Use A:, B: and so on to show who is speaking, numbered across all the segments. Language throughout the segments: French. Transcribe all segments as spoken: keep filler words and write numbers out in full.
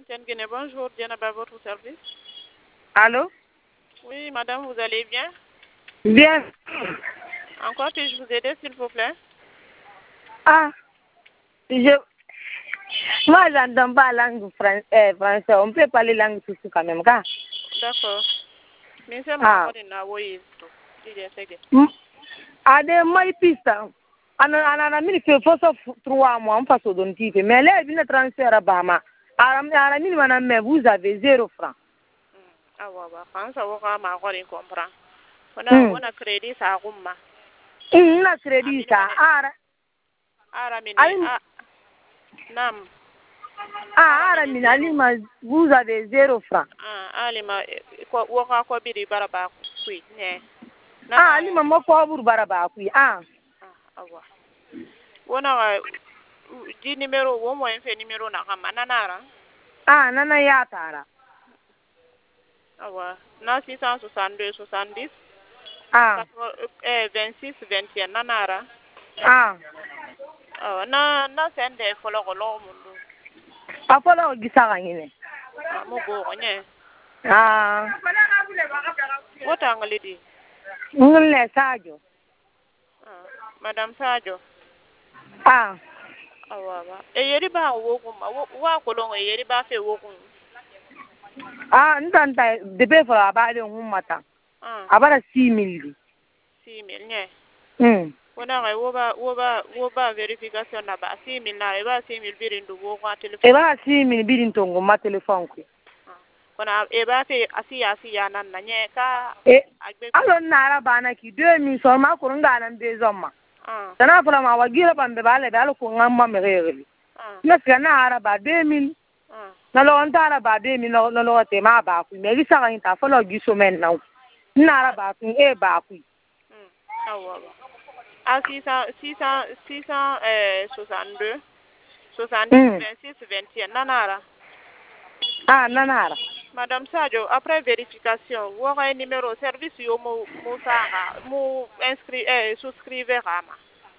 A: Antenne Guinée, bonjour, Diana à votre service.
B: Allô?
A: Oui, madame, vous allez bien?
B: Bien.
A: En quoi puis-je vous aider, s'il vous plaît?
B: Ah, je... Moi, j'entends pas la langue fran- euh, français. On peut parler langue soussou quand même, gars.
A: D'accord. Mais c'est
B: Ah.
A: mon code, oui.
B: M- Ade mai pista. Ana ana na mini fe foso trois mois, on passe au don tipe. Mais là, il vient transfert à Bama. Ara ara mini mana mais vous avez zéro franc.
A: Ah ouais, ouais. Quand ça va, ma code, comprend. On a,
B: Hmm.
A: on a crédit ça, Rouma.
B: Hmm, na crédit ça. Ara.
A: Ara mini.
B: Ali.
A: Ah. Nam.
B: Ah, ara mini ali ma vous avez zéro franc.
A: Ah, ali ma ko waka ko biri baraba kui ne.
B: Ah, ali ma mo ko bur baraba kui. Ah.
A: Ah, awa. Wona di numéro wo mo en fait numéro na kama nanara.
B: Ah, nana ya tara.
A: Awa. Na six cent soixante-deux soixante-dix.
B: Ah.
A: Eh vingt-six vingt et un nanara.
B: Ah.
A: Awa na na sende folo ko lo mundu.
B: Apolo gisaka ngine.
A: Ah mo go nye.
B: Ah.
A: Wota ngalidi.
B: Ngule Sadio.
A: Ah, Madame Sadio.
B: Ah.
A: Awa wa. E yeri ba wo ko ma wa ko lo e yeri ba fe wo ko.
B: Ah, ntanta debe fa abale ngumata.
A: Ah.
B: Abara six mille.
A: six mille nye.
B: Hmm.
A: Wona ga wo ba wo ba wo ba verification na ba six mille na e ba six mille birin du wo ko
B: E
A: telephone.
B: ba six mille birin tongo ma telephone ku.
A: Kona e ba fe asiya asiya nan na nye ka
B: E alon nara bana ki deux mille so ma ko nganan be zomma.
A: Ah.
B: Sana fula ma wagira bambe bale dal ko ngamma me regeli.
A: Ah.
B: Na sana araba deux mille.
A: Ah.
B: Na lo ntara ba deux mille no no te ma ba ku me gisa ga inta folo giso men na. Nara ba ku e ba ku.
A: Hmm. Awa wa. A six cents six cents six cents euh soixante-deux soixante-dix vingt-six vingt et un nanara.
B: Ah, nanara.
A: Madame Sadio, après vérification, vous aurez un numéro de service yo mo mo sara mo inscrit eh souscrivez rama.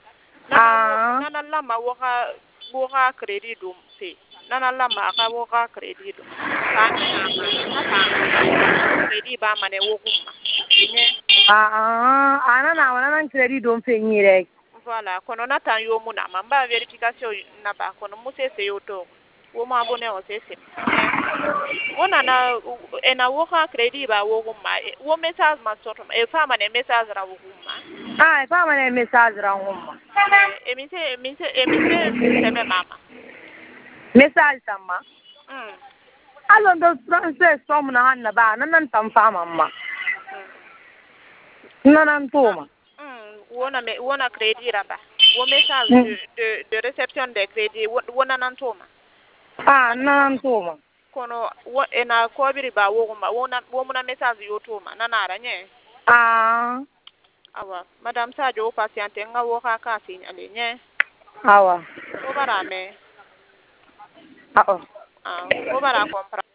B: Ah.
A: Nana lama waka waka crédit dum pe. Nana lama ka waka crédit dum. Kana na ta crédit ba mane wokuma.
B: Ah ah, ana na wana nan crédit don fe nyire.
A: Voilà, kono na tan yo mu na mamba vérification na ba kono mu se se yo to. Wo ma abonné o se se. Wona na ena woka crédit ba wokuma. Wo message ma soto e fama ne message ra wokuma.
B: Ah, e fa mane message ra ngumma.
A: E mi se mi se e mi se se me mama.
B: Message tamma.
A: Mm.
B: Alo do français som na hanna ba nan nan tam fa mamma. Nanan toma.
A: Mm, wona me wona crédit ra ba. Wo message de de de réception de crédit wona nan toma.
B: Ah, nanan toma.
A: Kono wo ena ko biri ba wokuma wona wo muna message yo toma nanara nye.
B: Ah.
A: Awa, Madame Sadio patiente nga woka ka signale nye.
B: Awa.
A: Wo bara me.
B: Ah.
A: Ah, wo bara compra.